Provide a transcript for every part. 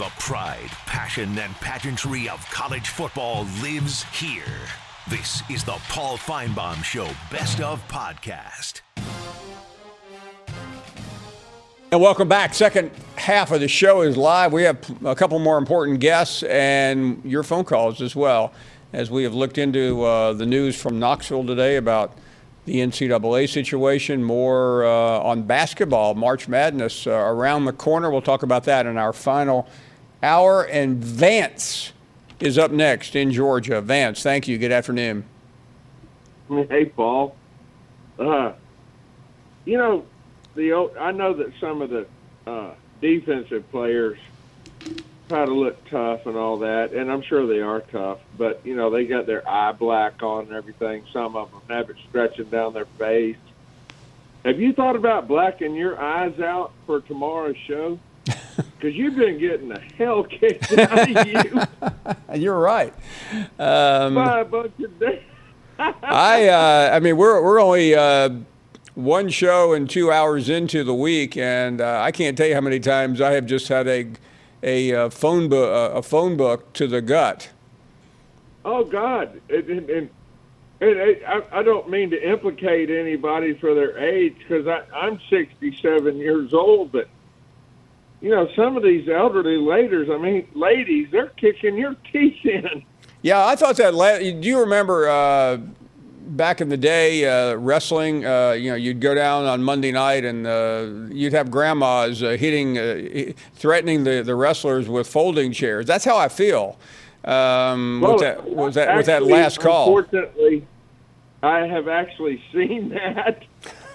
The pride, passion, and pageantry of college football lives here. This is the Paul Finebaum Show Best of Podcast. And welcome back. Second half of the show is live. We have a couple more important guests and your phone calls as well, as we have looked into the news from Knoxville today about the NCAA situation, more on basketball, March Madness around the corner. We'll talk about that in our final hour. And Vance is up next in Georgia. Vance, thank you. Good afternoon. Hey, Paul. I know that some of the defensive players try to look tough and all that, and I'm sure they are tough, but, they got their eye black on and everything. Some of them have it stretching down their face. Have you thought about blacking your eyes out for tomorrow's show? Because you've been getting the hell kicked out of you. You're right. By a bunch of days. We're only one show and 2 hours into the week, and I can't tell you how many times I have just had a phone book to the gut. Oh God! And I don't mean to implicate anybody for their age, because I'm 67 years old, but some of these elderly ladies, they're kicking your teeth in. Yeah, I thought that. Do you remember back in the day, wrestling? You'd go down on Monday night and you'd have grandmas threatening the wrestlers with folding chairs. That's how I feel. With that last call. Unfortunately, I have actually seen that,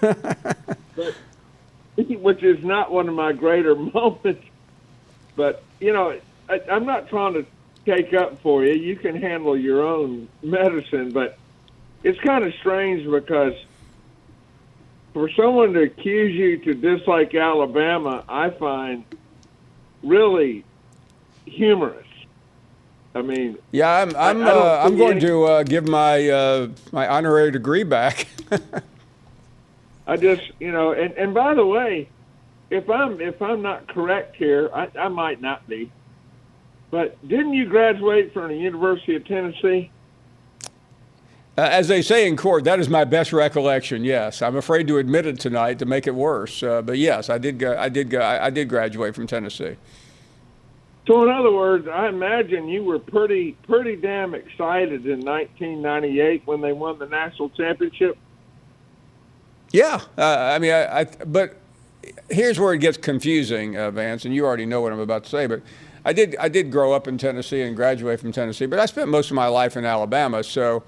which is not one of my greater moments. But I'm not trying to take up for you. You can handle your own medicine, but it's kind of strange because for someone to accuse you to dislike Alabama, I find really humorous. Yeah, I'm going to give my honorary degree back. I just, and by the way, if I'm not correct here, I might not be, but didn't you graduate from the University of Tennessee? As they say in court, that is my best recollection. Yes, I'm afraid to admit it tonight to make it worse. But yes, I did graduate from Tennessee. So in other words, I imagine you were pretty damn excited in 1998 when they won the national championship. Yeah, but here's where it gets confusing, Vance, and you already know what I'm about to say. But I did grow up in Tennessee and graduate from Tennessee, but I spent most of my life in Alabama. So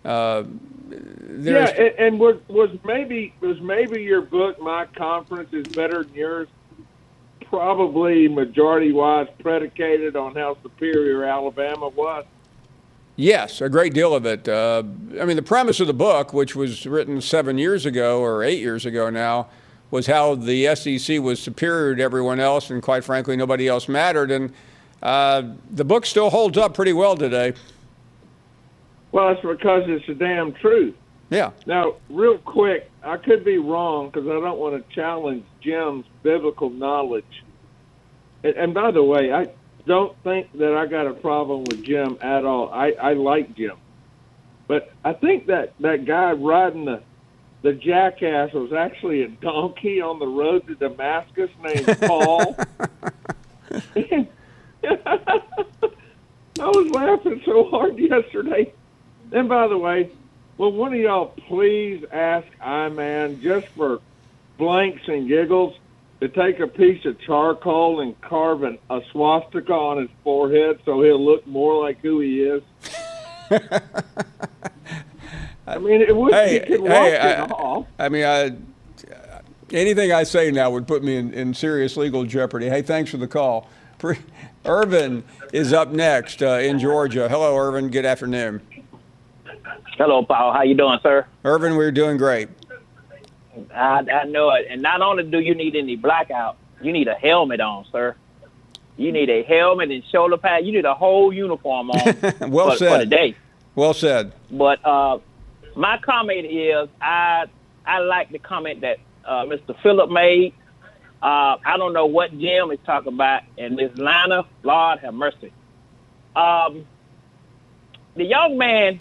and was maybe your book, My Conference is Better Than Yours, probably majority-wise predicated on how superior Alabama was? Yes, a great deal of it. The premise of the book, which was written 7 years ago or 8 years ago now, was how the SEC was superior to everyone else, and quite frankly, nobody else mattered. And the book still holds up pretty well today. Well, it's because it's the damn truth. Yeah. Now, real quick, I could be wrong because I don't want to challenge Jim's biblical knowledge. And by the way, I don't think that I got a problem with Jim at all. I like Jim. But I think that guy riding the jackass was actually a donkey on the road to Damascus named Paul. I was laughing so hard yesterday. And by the way, will one of y'all please ask I-Man, just for blanks and giggles, to take a piece of charcoal and carve a swastika on his forehead so he'll look more like who he is? It would. He could walk it off. Anything I say now would put me in serious legal jeopardy. Hey, thanks for the call. Irvin is up next in Georgia. Hello, Irvin. Good afternoon. Hello, Paul. How you doing, sir? Irvin, we're doing great. I know it. And not only do you need any blackout, you need a helmet on, sir. You need a helmet and shoulder pad. You need a whole uniform on for the day. Well said. But my comment is I like the comment that Mr. Phillip made. I don't know what Jim is talking about. And Miss Lana, Lord have mercy. The young man,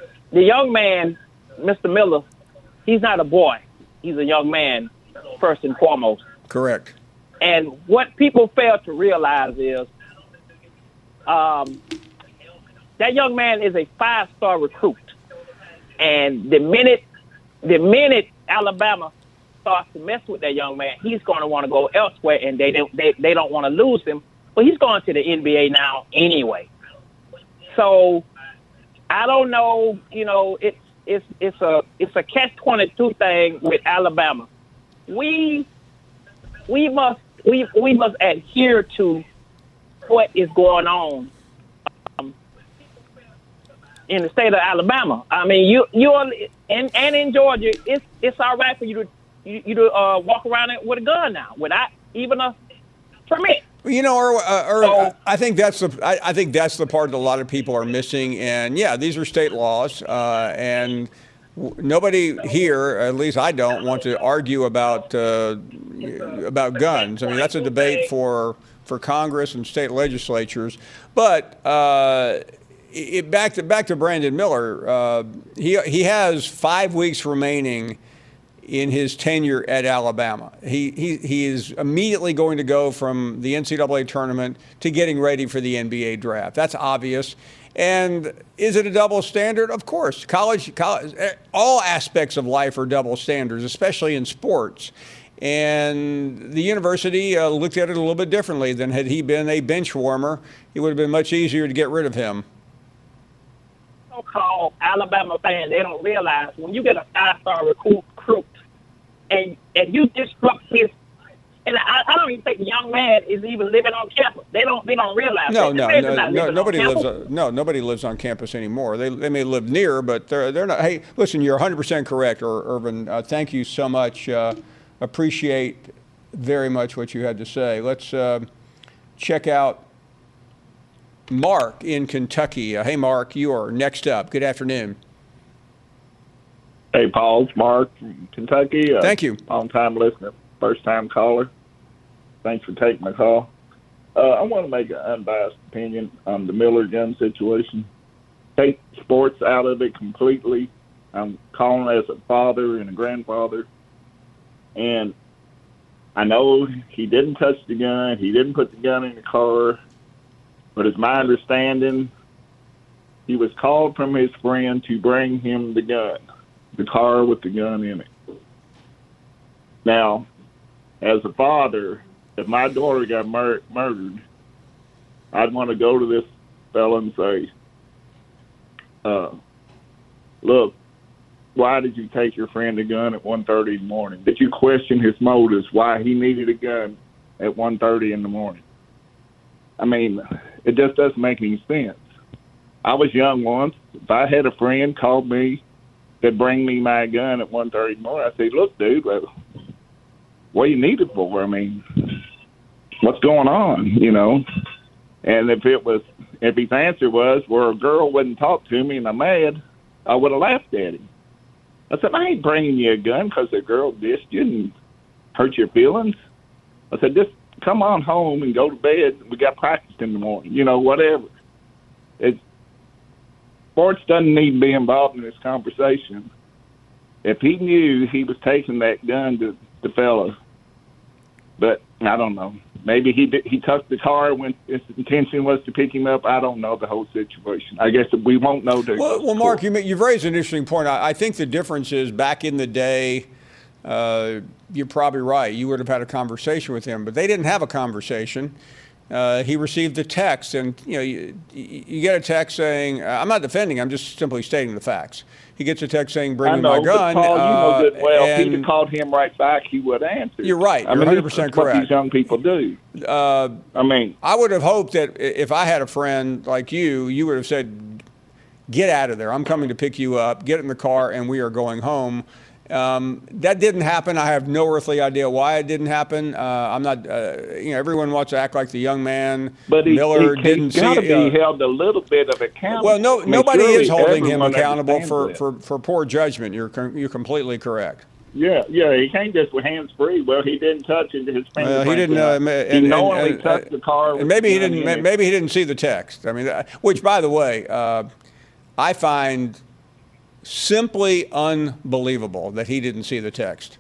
Mr. Miller, he's not a boy. He's a young man, first and foremost. Correct. And what people fail to realize is that young man is a 5-star recruit. And the minute Alabama starts to mess with that young man, he's going to want to go elsewhere, and they don't want to lose him. But he's going to the NBA now anyway. So I don't know. You know, it's a catch-22 thing with Alabama. We must adhere to what is going on in the state of Alabama. I mean, you and in Georgia, it's all right for you to walk around with a gun now without even a permit. You know, So- I think that's the part that a lot of people are missing. And yeah, these are state laws, and nobody here, at least I don't, want to argue about guns. I mean, that's a debate for Congress and state legislatures. But back to Brandon Miller, he has 5 weeks remaining in his tenure at Alabama. He is immediately going to go from the NCAA tournament to getting ready for the NBA draft. That's obvious. And is it a double standard? Of course. College, all aspects of life are double standards, especially in sports. And the university looked at it a little bit differently than had he been a bench warmer. It would have been much easier to get rid of him. So-called Alabama fans, they don't realize when you get a 5-star recruit and you disrupt his, and I don't even think the young man is even living on campus. They don't realize. No, that. Nobody lives on campus anymore. They may live near, but they're not. Hey, listen, you're 100% correct, Irvin. Thank you so much. Appreciate very much what you had to say. Let's check out Mark in Kentucky. Hey, Mark, you are next up. Good afternoon. Hey, Paul, it's Mark from Kentucky. Thank you. Long-time listener, first-time caller. Thanks for taking my call. I want to make an unbiased opinion on the Miller gun situation. Take sports out of it completely. I'm calling as a father and a grandfather. And I know he didn't touch the gun. He didn't put the gun in the car. But it's my understanding he was called from his friend to bring him the gun, the car with the gun in it. Now, as a father, if my daughter got murdered, I'd want to go to this fella and say, look, why did you take your friend a gun at 1:30 in the morning? Did you question his motives, why he needed a gun at 1:30 in the morning? I mean, it just doesn't make any sense. I was young once. If I had a friend call me, they'd bring me my gun at 1:30 in the morning, I'd say, look, dude, what do you need it for? I mean, what's going on, you know? And if his answer was, well, a girl wouldn't talk to me and I'm mad, I would have laughed at him. I said, I ain't bringing you a gun because the girl dissed you and hurt your feelings. I said, just come on home and go to bed. We got practice in the morning, you know, whatever. Sports doesn't need to be involved in this conversation. If he knew he was taking that gun to the fella, but I don't know. Maybe he took the car when his intention was to pick him up. I don't know the whole situation. I guess we won't know. Well, Mark, you've raised an interesting point. I think the difference is back in the day, you're probably right. You would have had a conversation with him, but they didn't have a conversation. He received a text, and you get a text saying, "I'm not defending. I'm just simply stating the facts." He gets a text saying, "Bring me my gun." Paul, you know good well. If he'd have called him right back, he would answer. You're right. You're 100% correct. What these young people do. I mean, I would have hoped that if I had a friend like you would have said, "Get out of there. I'm coming to pick you up. Get in the car, and we are going home." That didn't happen. I have no earthly idea why it didn't happen. I'm not, everyone wants to act like the young man. But Miller didn't he's got to see be held a little bit of accountable. Well, nobody is holding him accountable for poor judgment. You're completely correct. Yeah, he came just with hands free. Well, he didn't touch it. His fingers. He didn't. He knowingly touched the car. And maybe he didn't. Maybe he didn't see the text. I mean, which, by the way, I find simply unbelievable that he didn't see the text.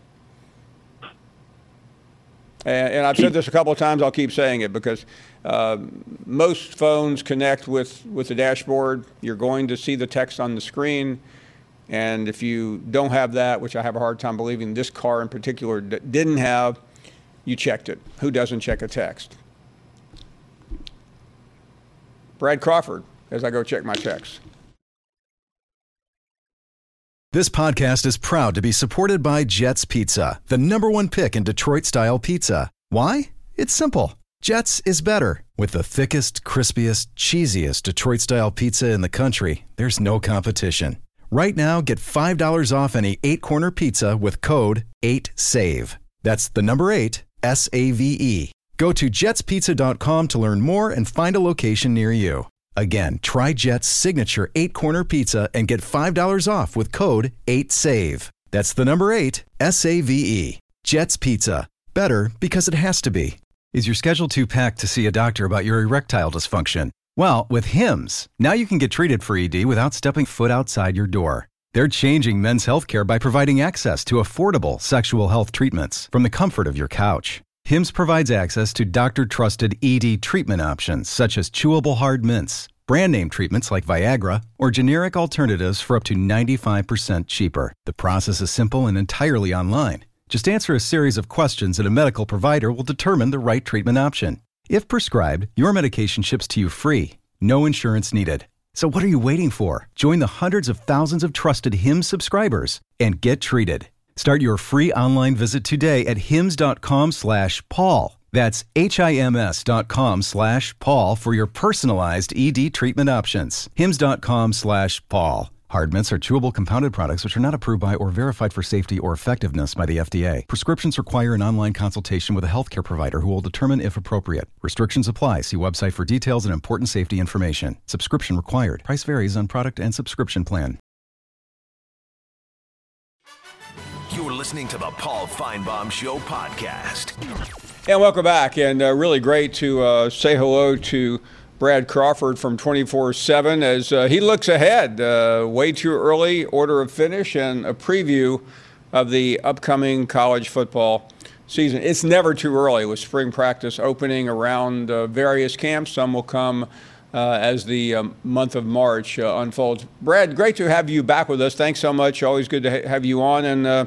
And I've said this a couple of times. I'll keep saying it because most phones connect with the dashboard. You're going to see the text on the screen. And if you don't have that, which I have a hard time believing this car in particular didn't have, you checked it. Who doesn't check a text? Brad Crawford, as I go check my text. This podcast is proud to be supported by Jets Pizza, the #1 pick in Detroit-style pizza. Why? It's simple. Jets is better. With the thickest, crispiest, cheesiest Detroit-style pizza in the country, there's no competition. Right now, get $5 off any 8-corner pizza with code 8SAVE. That's the number 8, SAVE. Go to jetspizza.com to learn more and find a location near you. Again, try Jet's signature 8-corner pizza and get $5 off with code 8SAVE. That's the number 8, SAVE. Jet's Pizza. Better because it has to be. Is your schedule too packed to see a doctor about your erectile dysfunction? Well, with Hims, now you can get treated for ED without stepping foot outside your door. They're changing men's healthcare by providing access to affordable sexual health treatments from the comfort of your couch. Hims provides access to doctor-trusted ED treatment options such as chewable hard mints, brand name treatments like Viagra, or generic alternatives for up to 95% cheaper. The process is simple and entirely online. Just answer a series of questions and a medical provider will determine the right treatment option. If prescribed, your medication ships to you free. No insurance needed. So what are you waiting for? Join the hundreds of thousands of trusted Hims subscribers and get treated. Start your free online visit today at hims.com/Paul. That's HIMS.com/Paul for your personalized ED treatment options. hims.com/Paul. Hard mints are chewable compounded products which are not approved by or verified for safety or effectiveness by the FDA. Prescriptions require an online consultation with a healthcare provider who will determine if appropriate. Restrictions apply. See website for details and important safety information. Subscription required. Price varies on product and subscription plan. You're listening to the Paul Feinbaum Show podcast. And welcome back. And really great to say hello to Brad Crawford from 24/7 as he looks ahead. Way too early order of finish and a preview of the upcoming college football season. It's never too early with spring practice opening around various camps. Some will come as the month of March unfolds. Brad, great to have you back with us. Thanks so much. Always good to have you on. And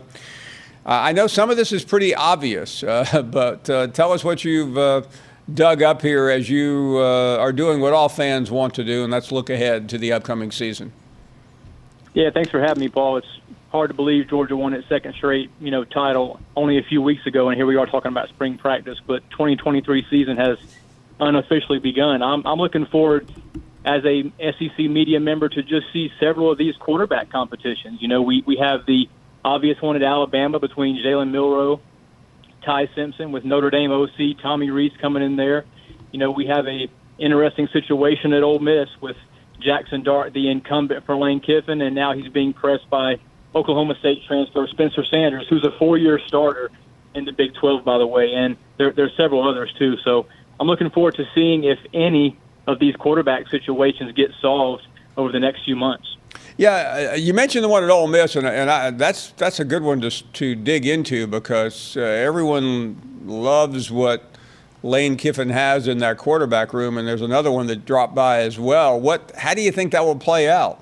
I know some of this is pretty obvious, but tell us what you've dug up here as you are doing what all fans want to do, and that's look ahead to the upcoming season. Yeah, thanks for having me, Paul. It's hard to believe Georgia won its second straight, title only a few weeks ago, and here we are talking about spring practice. But 2023 season has unofficially begun. I'm looking forward, as a SEC media member, to just see several of these quarterback competitions. We have the obvious one at Alabama between Jalen Milroe, Ty Simpson, with Notre Dame OC Tommy Rees coming in there. We have a interesting situation at Ole Miss with Jackson Dart, the incumbent for Lane Kiffin, and now he's being pressed by Oklahoma State transfer Spencer Sanders, who's a 4-year starter in the Big 12, by the way, and there's several others too. So I'm looking forward to seeing if any of these quarterback situations get solved over the next few months. Yeah, you mentioned the one at Ole Miss, and that's a good one to dig into because everyone loves what Lane Kiffin has in that quarterback room, and there's another one that dropped by as well. How do you think that will play out?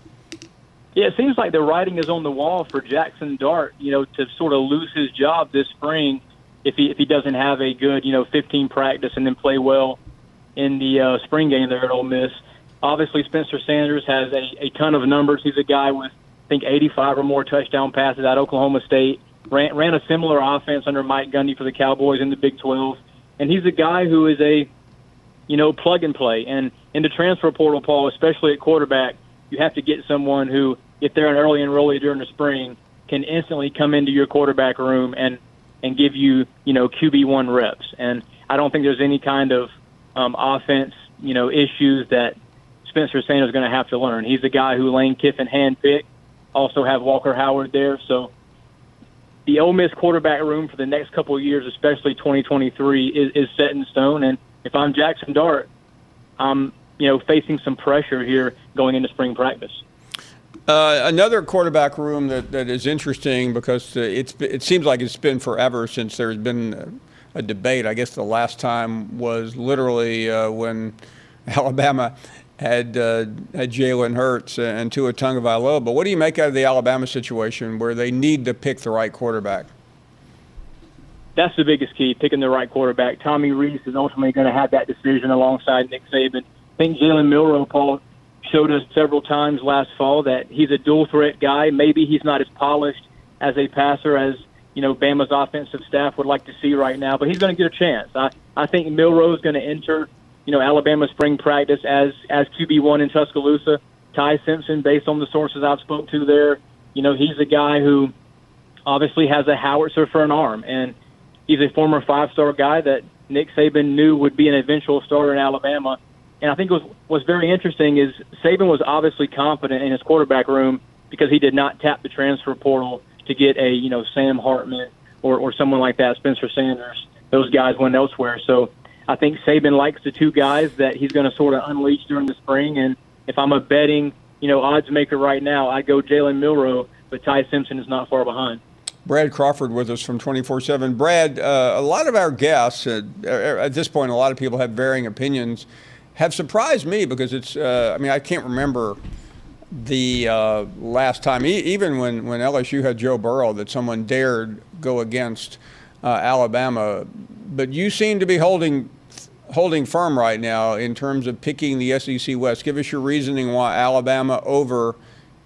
Yeah, it seems like the writing is on the wall for Jackson Dart, to sort of lose his job this spring if he doesn't have a good, 15 practice and then play well in the spring game there at Ole Miss. Obviously, Spencer Sanders has a ton of numbers. He's a guy with, I think, 85 or more touchdown passes at Oklahoma State. Ran a similar offense under Mike Gundy for the Cowboys in the Big 12. And he's a guy who is a, plug and play. And in the transfer portal, Paul, especially at quarterback, you have to get someone who, if they're an early enrollee during the spring, can instantly come into your quarterback room and give you, QB1 reps. And I don't think there's any kind of offense, issues that Spencer Sanders is going to have to learn. He's the guy who Lane Kiffin handpicked. Also have Walker Howard there. So the Ole Miss quarterback room for the next couple of years, especially 2023, is set in stone. And if I'm Jackson Dart, I'm facing some pressure here going into spring practice. Another quarterback room that is interesting because it seems like it's been forever since there's been a debate. I guess the last time was literally when Alabama had Jalen Hurts and Tua Tagovailoa. But what do you make out of the Alabama situation where they need to pick the right quarterback? That's the biggest key, picking the right quarterback. Tommy Rees is ultimately going to have that decision alongside Nick Saban. I think Jalen Milroe, Paul, showed us several times last fall that he's a dual-threat guy. Maybe he's not as polished as a passer as, Bama's offensive staff would like to see right now, but he's going to get a chance. I think Milroe is going to enter Alabama spring practice as QB1 in Tuscaloosa. Ty Simpson, based on the sources I've spoke to there, he's a guy who obviously has a howitzer for an arm, and he's a former five-star guy that Nick Saban knew would be an eventual starter in Alabama. And I think what's very interesting is Saban was obviously confident in his quarterback room because he did not tap the transfer portal to get a Sam Hartman or someone like that, Spencer Sanders. Those guys went elsewhere. So I think Saban likes the two guys that he's going to sort of unleash during the spring. And if I'm a betting, odds maker right now, I'd go Jalen Milroe, but Ty Simpson is not far behind. Brad Crawford with us from 24/7. Brad, a lot of our guests, at this point, a lot of people have varying opinions, have surprised me because it's, I can't remember the last time, even when LSU had Joe Burrow, that someone dared go against Alabama. But you seem to be holding firm right now in terms of picking the SEC West. Give us your reasoning why Alabama over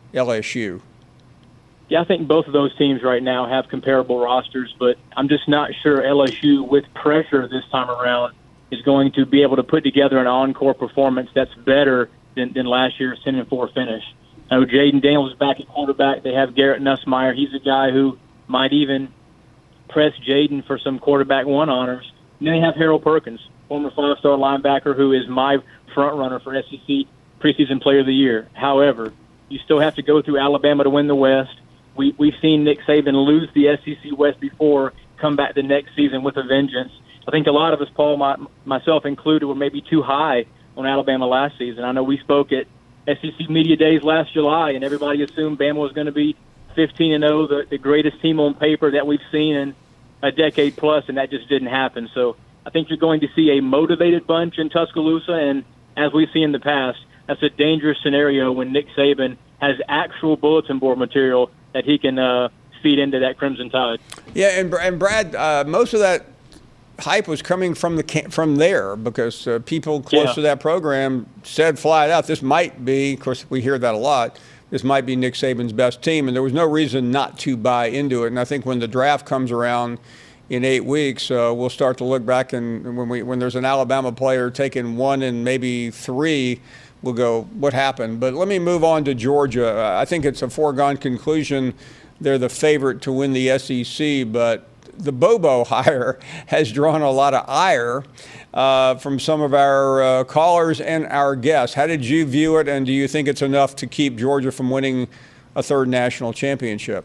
LSU. Yeah, I think both of those teams right now have comparable rosters, but I'm just not sure LSU, with pressure this time around, is going to be able to put together an encore performance that's better than last year's 10-4 finish. I know Jaden Daniels is back at quarterback. They have Garrett Nussmeier. He's a guy who might even press Jaden for some quarterback one honors. And then they have Harold Perkins, former five-star linebacker, who is my front runner for SEC preseason player of the year. However, you still have to go through Alabama to win the West. We've seen Nick Saban lose the SEC West before, come back the next season with a vengeance. I think a lot of us, Paul, myself included, were maybe too high on Alabama last season. I know we spoke at SEC Media Days last July, and everybody assumed Bama was going to be 15-0, the greatest team on paper that we've seen in a decade plus, and that just didn't happen. So I think you're going to see a motivated bunch in Tuscaloosa, and as we've seen in the past, that's a dangerous scenario when Nick Saban has actual bulletin board material that he can feed into that Crimson Tide. Yeah, and Brad, most of that hype was coming from there because people close to that program said flat out, this might be, of course we hear that a lot, this might be Nick Saban's best team, and there was no reason not to buy into it. And I think when the draft comes around in 8 weeks, we'll start to look back, and when there's an Alabama player taking 1 and maybe 3, we'll go, what happened? But let me move on to Georgia. I think it's a foregone conclusion they're the favorite to win the SEC, but the Bobo hire has drawn a lot of ire from some of our callers and our guests. How did you view it, and do you think it's enough to keep Georgia from winning a third national championship?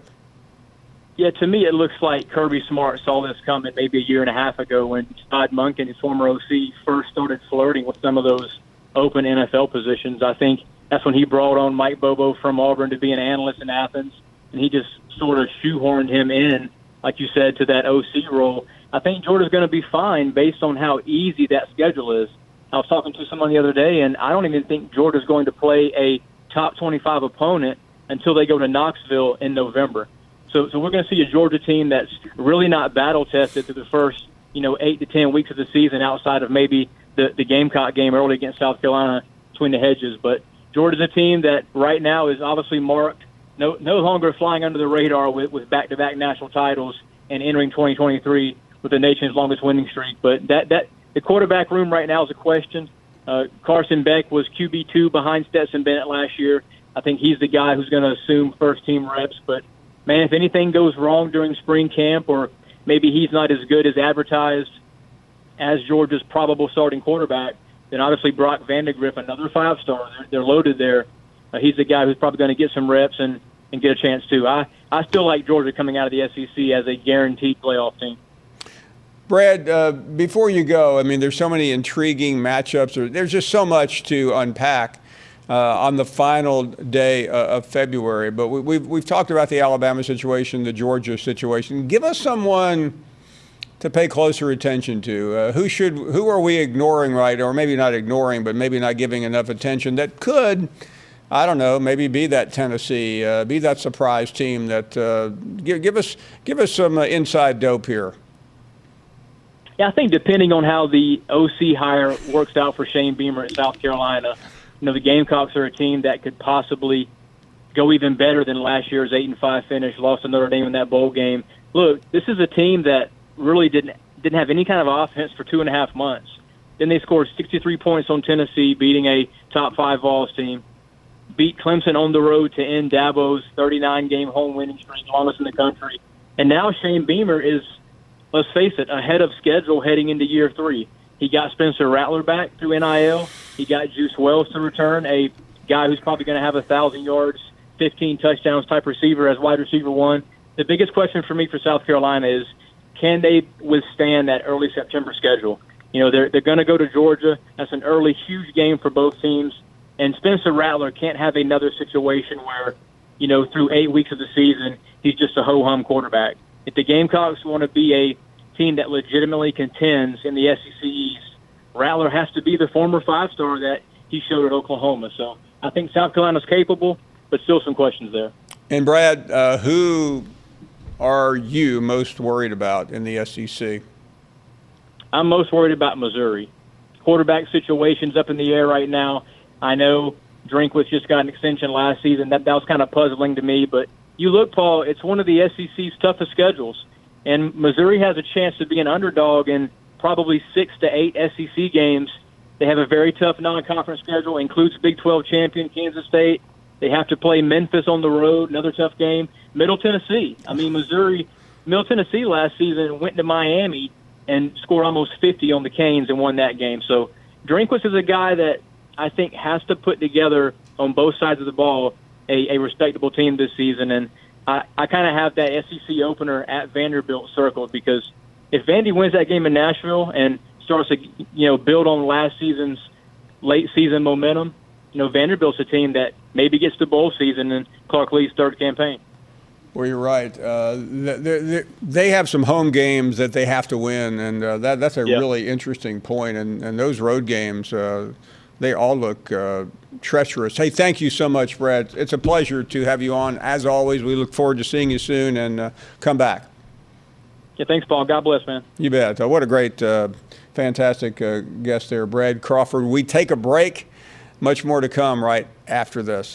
Yeah, to me it looks like Kirby Smart saw this coming maybe a year and a half ago when Todd Monken, his former OC, first started flirting with some of those open NFL positions. I think that's when he brought on Mike Bobo from Auburn to be an analyst in Athens, and he just sort of shoehorned him in, like you said, to that OC role. I think Georgia's going to be fine based on how easy that schedule is. I was talking to someone the other day, and I don't even think Georgia's going to play a top 25 opponent until they go to Knoxville in November. So we're going to see a Georgia team that's really not battle-tested through the first, 8 to 10 weeks of the season outside of maybe the Gamecock game early against South Carolina between the hedges. But Georgia's a team that right now is obviously marked no longer flying under the radar with back-to-back national titles and entering 2023 with the nation's longest winning streak. But that the quarterback room right now is a question. Carson Beck was QB2 behind Stetson Bennett last year. I think he's the guy who's going to assume first-team reps. But, man, if anything goes wrong during spring camp, or maybe he's not as good as advertised as Georgia's probable starting quarterback, then obviously Brock Vandagriff, another five-star, they're loaded there. He's the guy who's probably going to get some reps and get a chance too. I I still like Georgia coming out of the SEC as a guaranteed playoff team. Brad, before you go, I mean, there's so many intriguing matchups. There's just so much to unpack on the final day of February. But we've talked about the Alabama situation, the Georgia situation. Give us someone to pay closer attention to. Who are we ignoring, right? Or maybe not ignoring, but maybe not giving enough attention that could, I don't know, maybe be that Tennessee, be that surprise team that give us some inside dope here. Yeah, I think depending on how the OC hire works out for Shane Beamer at South Carolina, the Gamecocks are a team that could possibly go even better than last year's 8-5 finish, lost to Notre Dame in that bowl game. Look, this is a team that really didn't have any kind of offense for 2.5 months. Then they scored 63 points on Tennessee, beating a top 5 Vols team. Beat Clemson on the road to end Dabo's 39-game home winning streak, longest in the country. And now Shane Beamer is, let's face it, ahead of schedule heading into year 3. He got Spencer Rattler back through NIL. He got Juice Wells to return, a guy who's probably going to have 1,000 yards, 15 touchdowns type receiver as wide receiver 1. The biggest question for me for South Carolina is, can they withstand that early September schedule? They're going to go to Georgia. That's an early, huge game for both teams. And Spencer Rattler can't have another situation where, through 8 weeks of the season, he's just a ho-hum quarterback. If the Gamecocks want to be a team that legitimately contends in the SEC East, Rattler has to be the former 5-star that he showed at Oklahoma. So I think South Carolina's capable, but still some questions there. And Brad, who are you most worried about in the SEC? I'm most worried about Missouri. Quarterback situation's up in the air right now. I know Drinkwitz just got an extension last season. That was kind of puzzling to me. But you look, Paul, it's one of the SEC's toughest schedules. And Missouri has a chance to be an underdog in probably 6 to 8 SEC games. They have a very tough non-conference schedule, includes Big 12 champion Kansas State. They have to play Memphis on the road, another tough game. Middle Tennessee. Middle Tennessee last season went to Miami and scored almost 50 on the Canes and won that game. So Drinkwitz is a guy that I think has to put together on both sides of the ball a respectable team this season. And I kind of have that SEC opener at Vanderbilt circled, because if Vandy wins that game in Nashville and starts to build on last season's late season momentum, Vanderbilt's a team that maybe gets to bowl season in Clark Lee's third campaign. Well, you're right. They have some home games that they have to win, and that's a really interesting point. And those road games, they all look treacherous. Hey, thank you so much, Brad. It's a pleasure to have you on. As always, we look forward to seeing you soon, and come back. Yeah, thanks, Paul. God bless, man. You bet. What a great, fantastic guest there, Brad Crawford. We take a break. Much more to come right after this.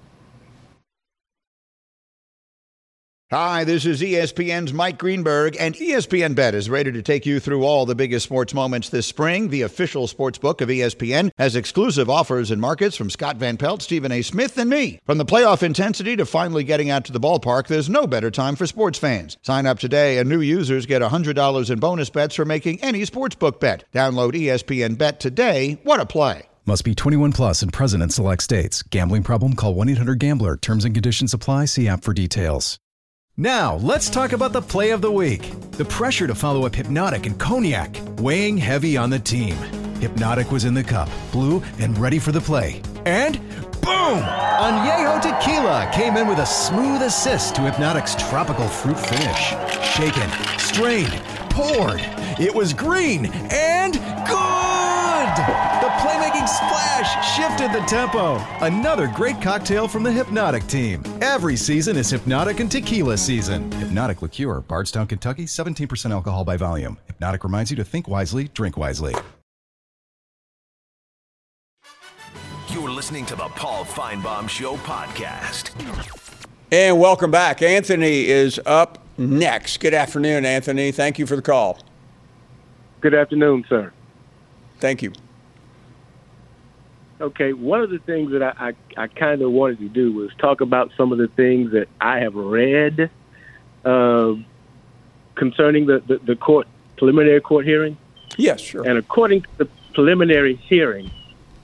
Hi, this is ESPN's Mike Greenberg, and ESPN Bet is ready to take you through all the biggest sports moments this spring. The official sports book of ESPN has exclusive offers and markets from Scott Van Pelt, Stephen A. Smith, and me. From the playoff intensity to finally getting out to the ballpark, there's no better time for sports fans. Sign up today, and new users get $100 in bonus bets for making any sportsbook bet. Download ESPN Bet today. What a play. Must be 21 plus and present in select states. Gambling problem? Call 1-800-GAMBLER. Terms and conditions apply. See app for details. Now, let's talk about the play of the week. The pressure to follow up Hypnotic and Cognac, weighing heavy on the team. Hypnotic was in the cup, blue, and ready for the play. And boom! Añejo Tequila came in with a smooth assist to Hypnotic's tropical fruit finish. Shaken, strained, poured. It was green and good! The playmaking splash shifted the tempo. Another great cocktail from the Hypnotic team. Every season is Hypnotic and Tequila season. Hypnotic Liqueur, Bardstown, Kentucky, 17% alcohol by volume. Hypnotic reminds you to think wisely, drink wisely. You're listening to the Paul Feinbaum Show podcast. And welcome back. Anthony is up next. Good afternoon, Anthony. Thank you for the call. Good afternoon, sir. Thank you. Okay, one of the things that I kind of wanted to do was talk about some of the things that I have read concerning the preliminary court hearing. Yes, sure. And according to the preliminary hearing,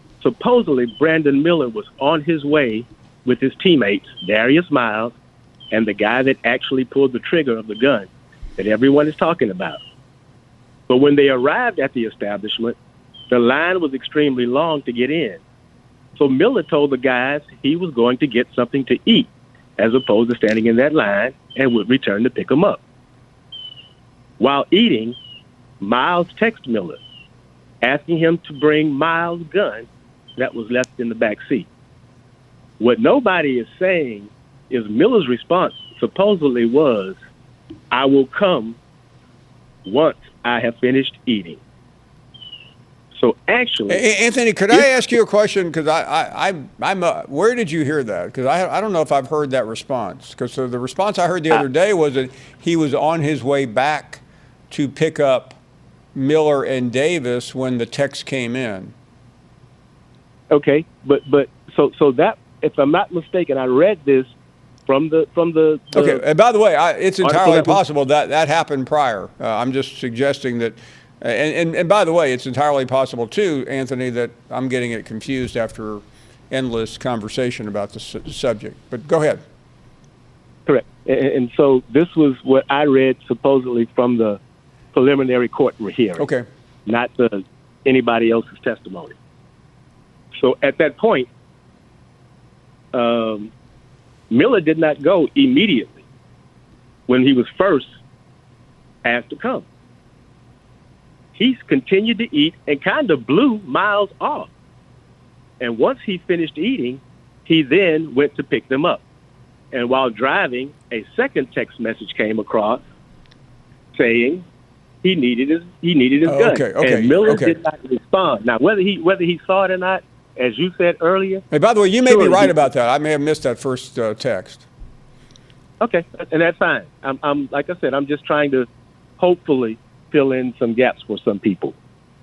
supposedly Brandon Miller was on his way with his teammates, Darius Miles, and the guy that actually pulled the trigger of the gun that everyone is talking about. But when they arrived at the establishment, the line was extremely long to get in. So Miller told the guys he was going to get something to eat as opposed to standing in that line and would return to pick them up. While eating, Miles texted Miller, asking him to bring Miles' gun that was left in the back seat. What nobody is saying is Miller's response supposedly was, "I will come once I have finished eating." So actually, Anthony, could I ask you a question? Because where did you hear that? Because I don't know if I've heard that response. Because the response I heard the other day was that he was on his way back to pick up Miller and Davis when the text came in. Okay, but so that, if I'm not mistaken, I read this from the Okay, and by the way, it's entirely possible that happened prior. I'm just suggesting that, and by the way, it's entirely possible too, Anthony, that I'm getting it confused after endless conversation about the subject. But go ahead. Correct. And so this was what I read supposedly from the preliminary court hearing. Okay. Not anybody else's testimony. So at that point, Miller did not go immediately when he was first asked to come. He continued to eat and kind of blew Miles off. And once he finished eating, he then went to pick them up. And while driving, a second text message came across saying he needed his gun. Okay. And Miller did not respond. Now, whether he saw it or not, as you said earlier. Hey, by the way, you may be right about that. I may have missed that first text. Okay, and that's fine. I'm like I said, I'm just trying to hopefully fill in some gaps for some people.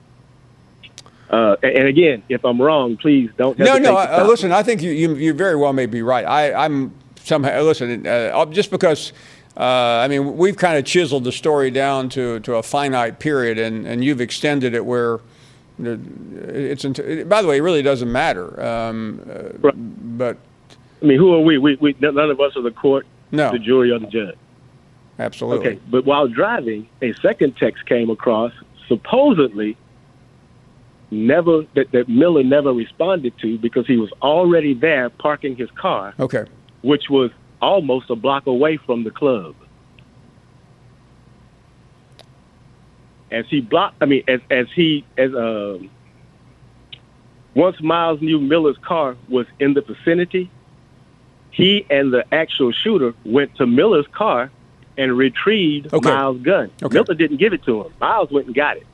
And again, if I'm wrong, please don't hesitate. No. Listen, I think you very well may be right. I'm somehow listen. Just because we've kind of chiseled the story down to a finite period, and you've extended it where it's. By the way, it really doesn't matter. But I mean, who are we? We none of us are the court, no, the jury, or the judge. Absolutely. Okay, but while driving, a second text came across, supposedly that Miller never responded to because he was already there parking his car. Okay. Which was almost a block away from the club. Once Miles knew Miller's car was in the vicinity, he and the actual shooter went to Miller's car and retrieved Miles' gun. Okay. Miller didn't give it to him. Miles went and got it.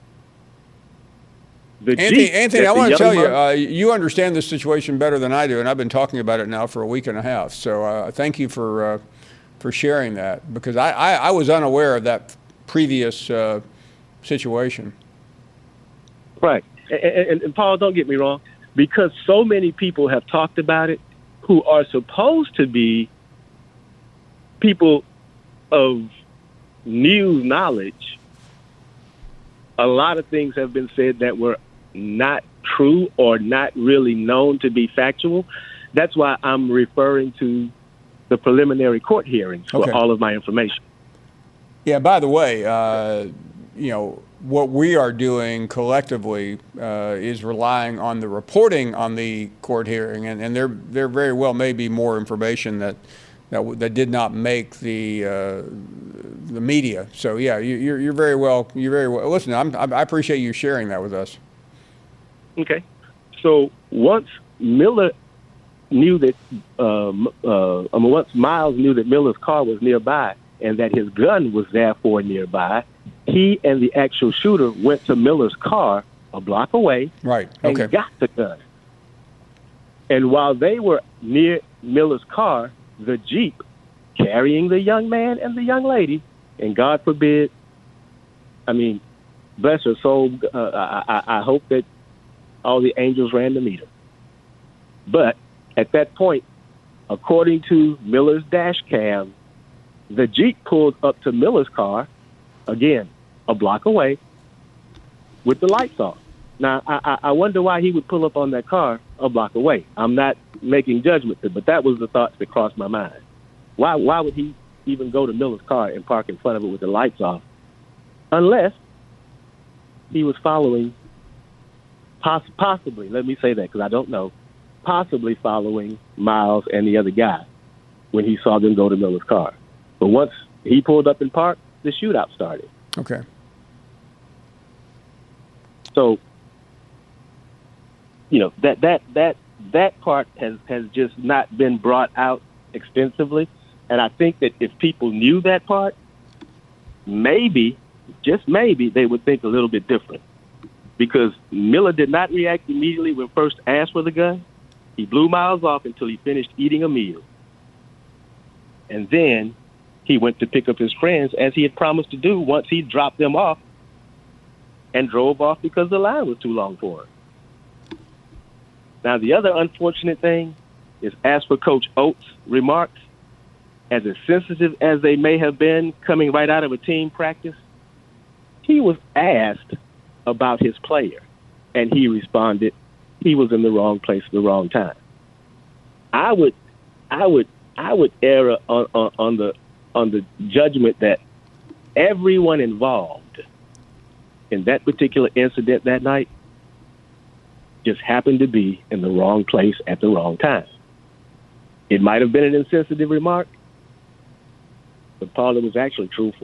Anthony, I want to tell you, you understand this situation better than I do, and I've been talking about it now for a week and a half. So thank you for sharing that, because I was unaware of that previous situation. Right. And Paul, don't get me wrong, because so many people have talked about it who are supposed to be people of news knowledge, a lot of things have been said that were not true or not really known to be factual. That's why I'm referring to the preliminary court hearings for all of my information. Yeah, by the way, what we are doing collectively is relying on the reporting on the court hearing, and there very well may be more information that did not make the media. So yeah, you're very well. Listen, I appreciate you sharing that with us. Okay, so once Miller knew that, once Miles knew that Miller's car was nearby and that his gun was therefore nearby, he and the actual shooter went to Miller's car a block away, right? And got the gun. And while they were near Miller's car, the Jeep carrying the young man and the young lady, and God forbid, bless her soul, I hope that all the angels ran to meet her. But at that point, according to Miller's dash cam, the Jeep pulled up to Miller's car, again, a block away, with the lights off. Now, I wonder why he would pull up on that car a block away. I'm not making judgment, but that was the thoughts that crossed my mind Why would he even go to Miller's car and park in front of it with the lights off? Unless he was following, possibly, let me say that because I don't know, possibly following Miles and the other guy when he saw them go to Miller's car. But once he pulled up and parked, the shootout started. Okay. So, that part has just not been brought out extensively. And I think that if people knew that part, maybe, just maybe, they would think a little bit different. Because Miller did not react immediately when first asked for the gun. He blew Miles off until he finished eating a meal. And then he went to pick up his friends, as he had promised to do once he dropped them off, and drove off because the line was too long for him. Now, the other unfortunate thing is, as for Coach Oates' remarks, as sensitive as they may have been coming right out of a team practice, he was asked about his player, and he responded he was in the wrong place at the wrong time. I would err on the judgment that everyone involved in that particular incident that night just happened to be in the wrong place at the wrong time. It might have been an insensitive remark, but Paul, it was actually truthful.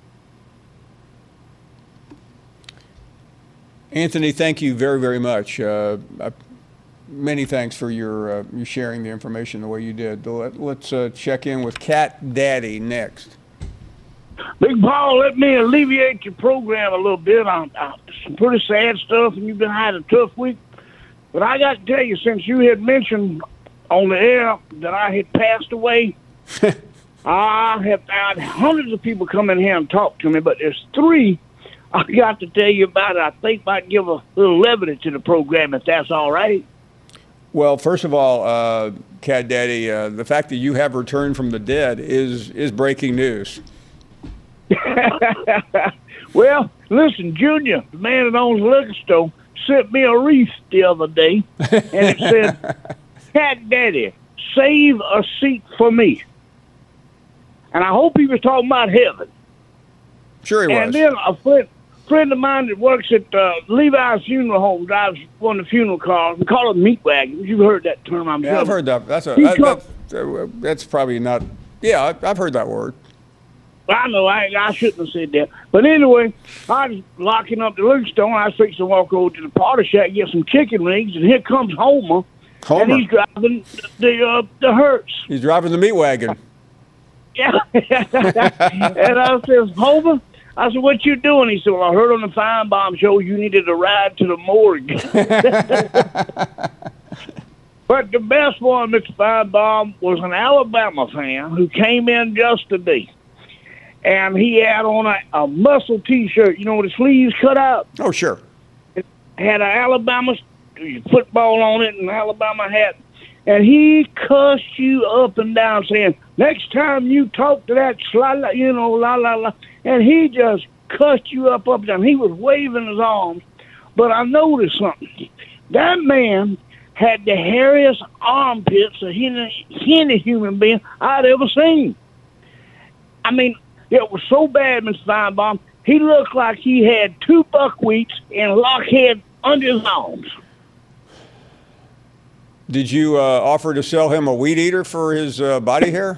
Anthony, thank you very, very much. Many thanks for your sharing the information the way you did. Let's check in with Cat Daddy next. Big Paul, let me alleviate your program a little bit on some pretty sad stuff, and you've been having a tough week. But I got to tell you, since you had mentioned on the air that I had passed away, I have had hundreds of people come in here and talk to me, but there's three I got to tell you about it. I think might give a little levity to the program, if that's all right. Well, first of all, Cat Daddy, the fact that you have returned from the dead is breaking news. Well, listen, Junior, the man that owns the liquor store, sent me a wreath the other day, and it said, Cat Daddy, save a seat for me. And I hope he was talking about heaven. Sure he was. And then a friend of mine that works at Levi's Funeral Home drives one of the funeral cars. We call it meat wagons. You've heard that term, I'm sure. Yeah, I've heard that. That's probably not. Yeah, I've heard that word. I know, I shouldn't have said that. But anyway, I was locking up the liquor store, and I was fixing to walk over to the party shack and get some chicken wings, and here comes Homer. And he's driving the Hertz. He's driving the meat wagon. Yeah. And I says, Homer, I said, what you doing? He said, well, I heard on the Feinbaum show you needed a ride to the morgue. But the best one, Mr. Feinbaum, was an Alabama fan who came in just today. And he had on a muscle T-shirt, you know, with the sleeves cut out. Oh, sure. It had an Alabama football on it and an Alabama hat. And he cussed you up and down saying, next time you talk to that la. And he just cussed you up and down. He was waving his arms. But I noticed something. That man had the hairiest armpits of any human being I'd ever seen. I mean, it was so bad, Mr. Feinbaum, he looked like he had two buckwheats and lockhead under his arms. Did you offer to sell him a weed eater for his body hair?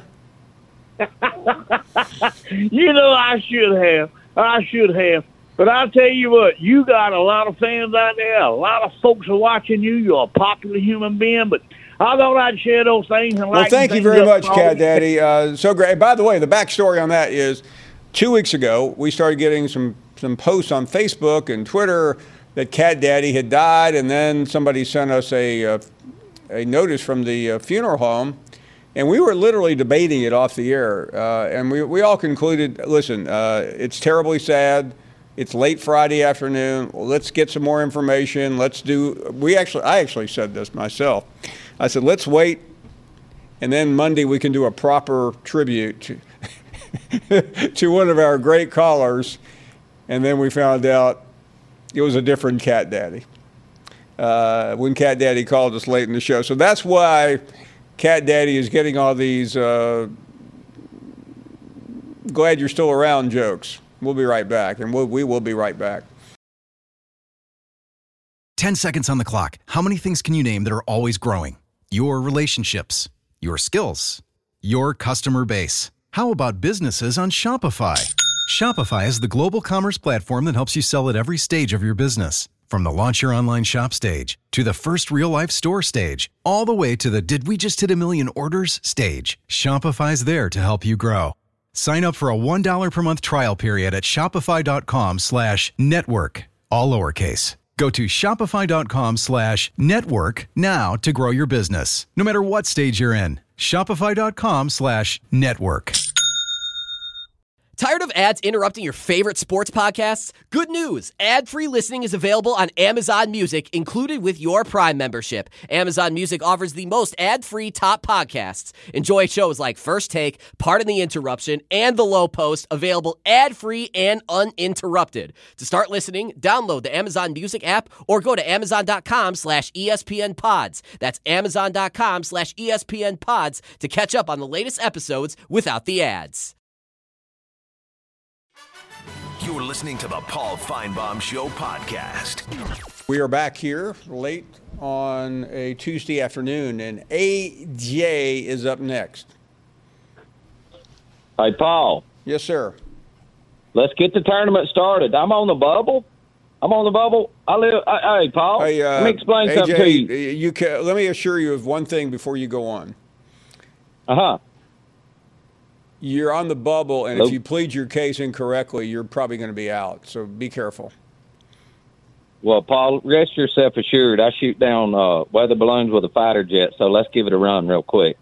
You know, I should have. But I'll tell you what, you got a lot of fans out there. A lot of folks are watching you. You're a popular human being. But I thought I'd share those things. And well, thank you very much, Cat Daddy. So great. By the way, the backstory on that is 2 weeks ago, we started getting some posts on Facebook and Twitter that Cat Daddy had died. And then somebody sent us a notice from the funeral home. And we were literally debating it off the air. And we all concluded, listen, it's terribly sad. It's late Friday afternoon. Well, let's get some more information. I actually said this myself. I said, let's wait, and then Monday we can do a proper tribute to one of our great callers. And then we found out it was a different Cat Daddy when Cat Daddy called us late in the show. So that's why Cat Daddy is getting all these glad you're still around jokes. We'll be right back, and we will be right back. 10 seconds on the clock. How many things can you name that are always growing? Your relationships, your skills, your customer base. How about businesses on Shopify? Shopify is the global commerce platform that helps you sell at every stage of your business. From the launch your online shop stage, to the first real-life store stage, all the way to the did we just hit a million orders stage. Shopify's there to help you grow. Sign up for a $1 per month trial period at shopify.com/network, all lowercase. Go to shopify.com/network now to grow your business, no matter what stage you're in. Shopify.com/network. Tired of ads interrupting your favorite sports podcasts? Good news! Ad-free listening is available on Amazon Music, included with your Prime membership. Amazon Music offers the most ad-free top podcasts. Enjoy shows like First Take, Pardon the Interruption, and The Low Post, available ad-free and uninterrupted. To start listening, download the Amazon Music app or go to amazon.com/ESPN Pods. That's amazon.com/ESPN Pods to catch up on the latest episodes without the ads. You're listening to the Paul Feinbaum Show podcast. We are back here late on a Tuesday afternoon, and AJ is up next. Hey, Paul. Yes, sir. Let's get the tournament started. I'm on the bubble. Hey, Paul. Hey, let me explain AJ, something to you. Let me assure you of one thing before you go on. Uh-huh. You're on the bubble, and Hello? if you plead your case incorrectly, you're probably going to be out. So be careful. Well, Paul, rest yourself assured. I shoot down weather balloons with a fighter jet, so let's give it a run real quick.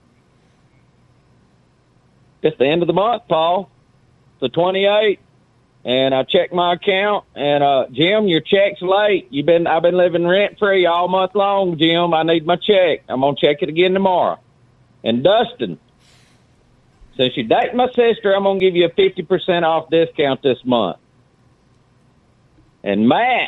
It's the end of the month, Paul. The 28th, and I checked my account, and Jim, your check's late. I've been living rent-free all month long, Jim. I need my check. I'm going to check it again tomorrow. And Dustin, since you date my sister, I'm going to give you a 50% off discount this month. And Matt,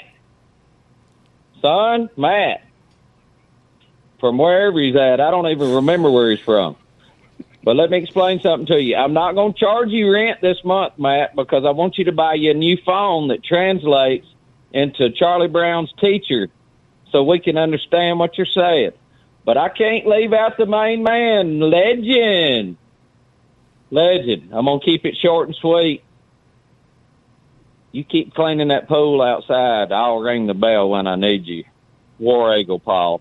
from wherever he's at, I don't even remember where he's from. But let me explain something to you. I'm not going to charge you rent this month, Matt, because I want you to buy you a new phone that translates into Charlie Brown's teacher so we can understand what you're saying. But I can't leave out the main man, Legend. I'm going to keep it short and sweet. You keep cleaning that pool outside. I'll ring the bell when I need you. War Eagle, Paul.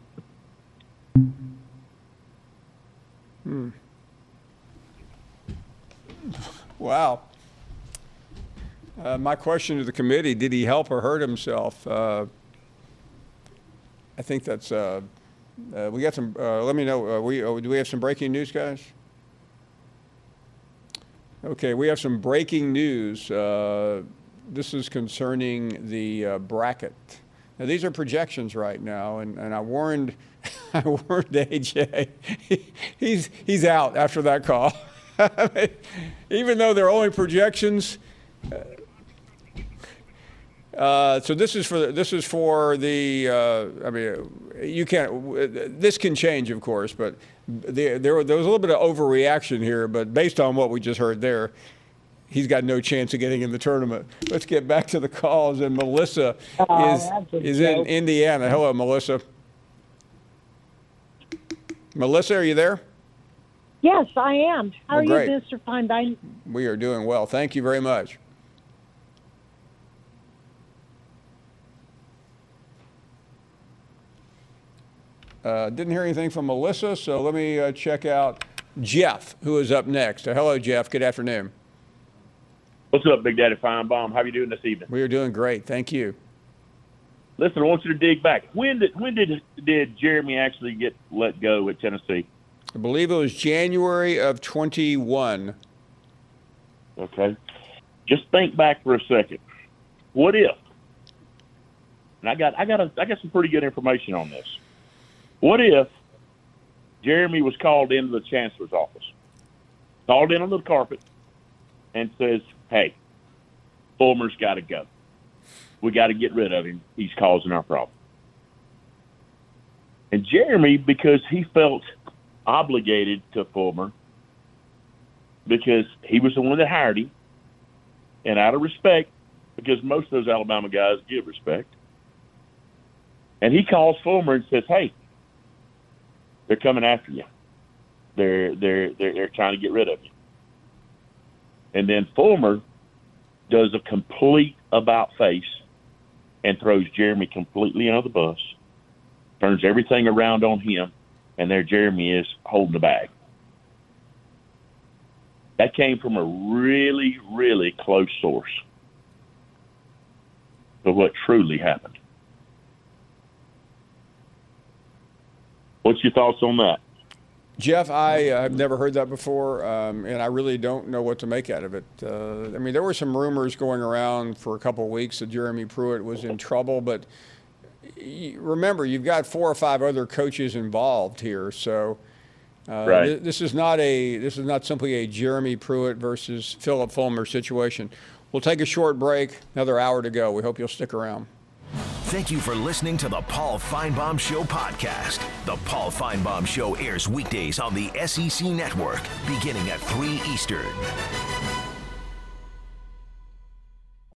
Wow. My question to the committee, did he help or hurt himself? I think that's, we got some, let me know, do we have some breaking news, guys? Okay, we have some breaking news. This is concerning the bracket. Now, these are projections right now, and I warned AJ. He's out after that call. Even though they're only projections. So this is for the. I mean, you can't. This can change, of course, but there was a little bit of overreaction here. But based on what we just heard there, he's got no chance of getting in the tournament. Let's get back to the calls. And Melissa is in Indiana. Hello, Melissa. Melissa, are you there? Yes, I am. How are great. you, Mr. Feinbein? We are doing well. Thank you very much. Didn't hear anything from Melissa, so let me check out Jeff, who is up next. Hello, Jeff. Good afternoon. What's up, Big Daddy Feinbaum? How are you doing this evening? We are doing great. Thank you. Listen, I want you to dig back. When did Jeremy actually get let go at Tennessee? I believe it was January of 21. Okay. Just think back for a second. What if? And I got some pretty good information on this. What if Jeremy was called into the chancellor's office, called in on the carpet, and says, "Hey, Fulmer's got to go. We got to get rid of him. He's causing our problem." And Jeremy, because he felt obligated to Fulmer, because he was the one that hired him, And out of respect, because most of those Alabama guys give respect, and he calls Fulmer and says, "Hey, they're coming after you. They're trying to get rid of you." And then Fulmer does a complete about-face and throws Jeremy completely under the bus, turns everything around on him, and there Jeremy is holding the bag. That came from a really, really close source of what truly happened. What's your thoughts on that? Jeff, I have never heard that before, and I really don't know what to make out of it. I mean, there were some rumors going around for a couple of weeks that Jeremy Pruitt was in trouble, but remember, you've got 4 or 5 other coaches involved here, so right. This is not simply a Jeremy Pruitt versus Philip Fulmer situation. We'll take a short break, another hour to go. We hope you'll stick around. Thank you for listening to the Paul Feinbaum Show podcast. The Paul Feinbaum Show airs weekdays on the SEC Network, beginning at 3 Eastern.